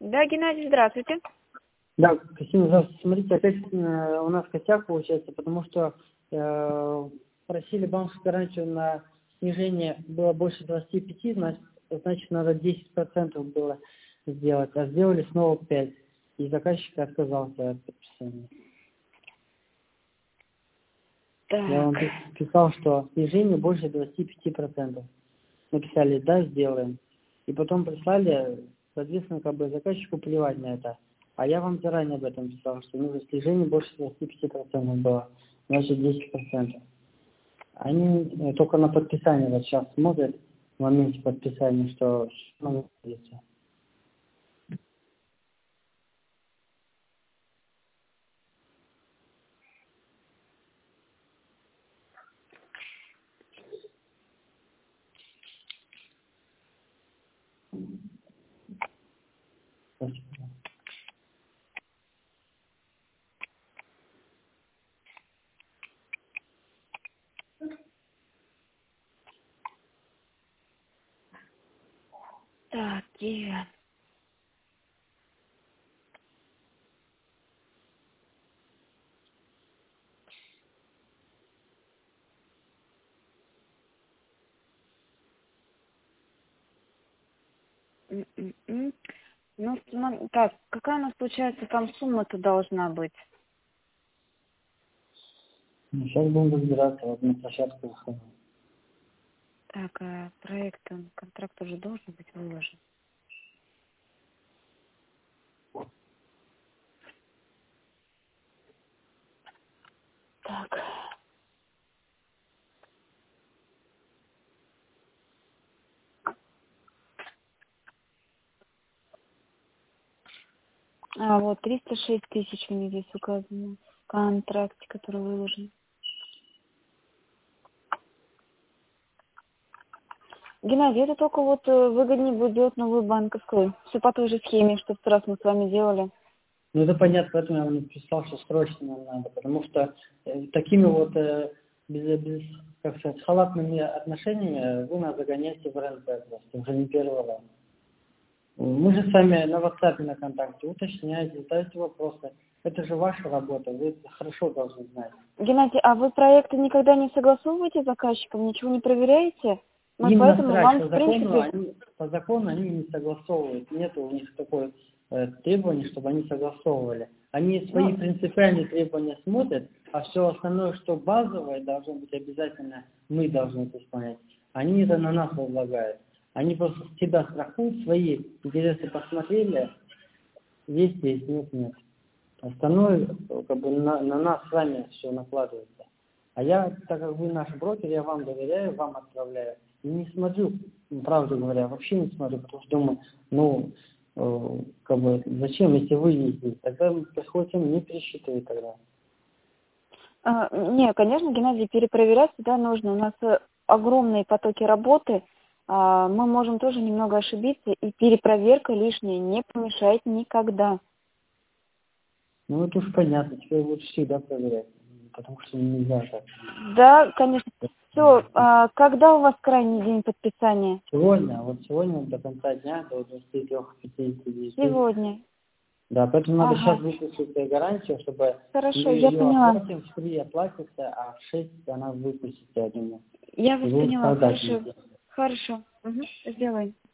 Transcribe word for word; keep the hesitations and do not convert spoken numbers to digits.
Да, Геннадий, здравствуйте. Да, Кристина, здравствуйте. Смотрите, опять э, у нас косяк получается, потому что э, просили банковскую гарантию на снижение было больше двадцати пяти, значит, значит надо десять процентов было сделать, а сделали снова пять. И заказчик отказался от подписания. Я вам Так. писал, что снижение больше двадцати пяти процентов. Написали, да, сделаем. И потом прислали, соответственно, как бы заказчику плевать на это. А я вам заранее об этом писал, что нужно снижение больше двадцати пяти процентов было. Значит, десять процентов. Они э, только на подписание вот сейчас смотрят, в моменте подписания, что что находится. Спасибо. Так, Киа. М-м-м. Ну, см- так, какая у нас, получается, там сумма-то должна быть? Ну, сейчас будем разбираться, вот на площадку выхожу. Так, а проект, он, контракт уже должен быть выложен. Так. А, вот, триста шесть тысяч у них здесь указано. Контракт, который выложен. Геннадий, это только вот э, выгоднее будет делать новую банковскую. Все по той же схеме, что в тот раз мы с вами делали. Ну, это понятно, поэтому я вам написал, что срочно нам надо, потому что э, такими вот э, без, без, как сказать, халатными отношениями вы нас загоняете в РНП просто, уже не первый раз. Мы же с вами на WhatsApp на контакте, уточняете, задаете вопросы. Это же ваша работа, вы это хорошо должны знать. Геннадий, а вы проекты никогда не согласовываете с заказчиком, ничего не проверяете? Мы Им поэтому насрать, вам, по в закону принципе... они, по закону они не согласовывают. Нет у них такой э, требования, чтобы они согласовывали. Они свои Ну, принципиальные требования смотрят, а все остальное, что базовое, должно быть обязательно, мы должны это исполнять. Они это на нас возлагают. Они просто себя страхуют, свои интересы посмотрели, есть, есть, нет, нет. Остальное как бы на, на нас с вами все накладывается. А я, так как вы наш брокер, я вам доверяю, вам отправляю. И не смотрю, правду говоря, вообще не смотрю, потому что думаю, ну, э, как бы, зачем, если вы ездите, тогда приходится мне пересчитывать тогда. а, не, конечно, Геннадий, перепроверять всегда нужно. У нас э, огромные потоки работы. А, мы можем тоже немного ошибиться, и перепроверка лишняя не помешает никогда. Ну, это уж понятно, теперь лучше всегда проверять, потому что нельзя так. Да, конечно. Все, а, когда у вас крайний день подписания? Сегодня, вот сегодня до конца дня, до двадцати трёх пятидесяти девяти. Сегодня. Да, поэтому надо сейчас Ага, выпустить гарантию, чтобы хорошо, мы я ее поняла. оплатим, в три оплатится, а в шесть она выпустится, я думаю. Я И вас вы поняла, страдать хорошо. будете. Хорошо. Угу. Сделаем.